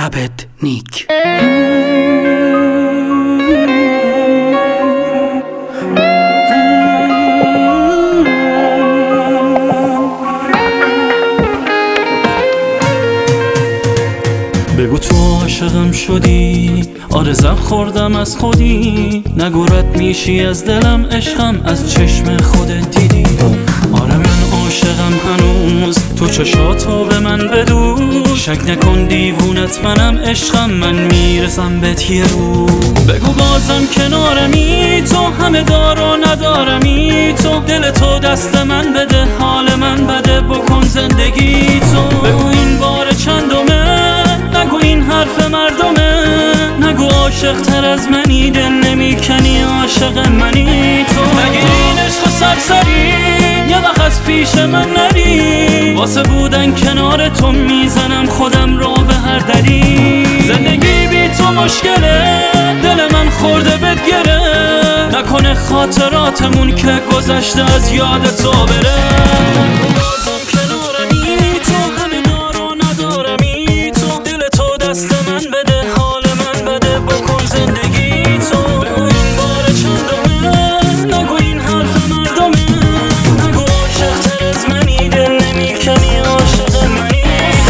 عبد نیک. بگو تو عاشقم شدی، آرزم خوردم از خودی، نگو رد میشی از دلم، عشقم از چشم خودت دیدی. آره من عاشقم هنوز، تو چشاتو به من بدوز، شک نکن دیوونت منم، عشقم من میرسم بهت یه رو. بگو بازم کنارمی، تو همه دار و ندارمی، تو دل تو دست من بده، حال من بده، بکن زندگی تو. بگو این بار چندمه، نگو این حرف مردمه، نگو عاشق تر از منی، دل نمی کنی عاشق منی تو. مگه این عشق سرسری یه وقت از پیش من نری، واسه بودن کنار تو میزنم خودم رو به هر دری. زندگی بی تو مشکله، دل من خورده بهت گره، نکنه خاطراتمون که گذشته از یاد تو بره. دست من بده، حال من بده، بکن زندگی تو. بگو این بار چندمه، نگو این حرف مردمه، نگو عاشق تر از منی، دل نمی کنی عاشق منی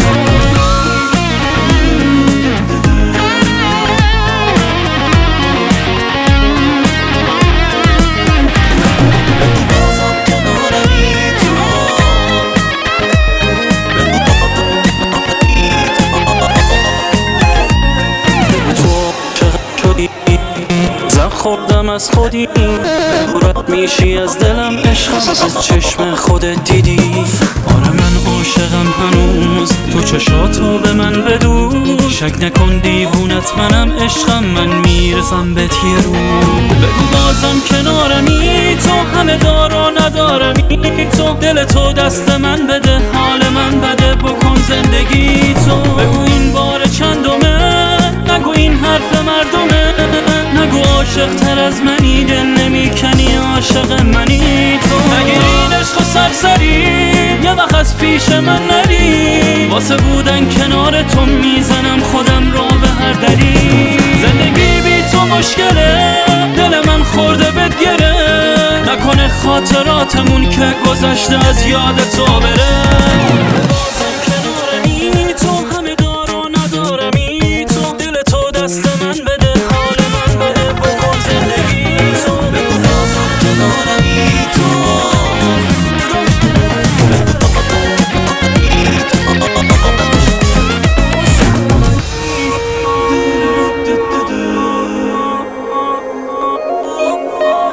زم خوردم از خودی، رد میشی از دلم، عشقم از چشم خودت دیدی. آره من عاشقم هنوز، تو چشاتو به من بدوز، شک نکن دیوونت منم، عشقم من میرسم بهت یه رو. بگو بازم کنارمی، تو همه دار و ندارمی، تو دل تو دست من بده، حال من بده، بکن زندگی تو. بگو این بار چندمه، نگو این حرف مردمه، نگو عاشق تر از منی، دل نمی کنی عاشق منی تو. مگه این عشق سرسری یه وقت از پیش من نری، واسه بودن کنار تو میزنم خودم رو به هر دری. زندگی بی تو مشکله، دل من خورده بهت گره، نکنه خاطراتمون که گذشته از یاد تو بره.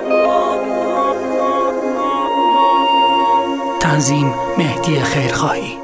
تنظیم مهدی خیرخواهی.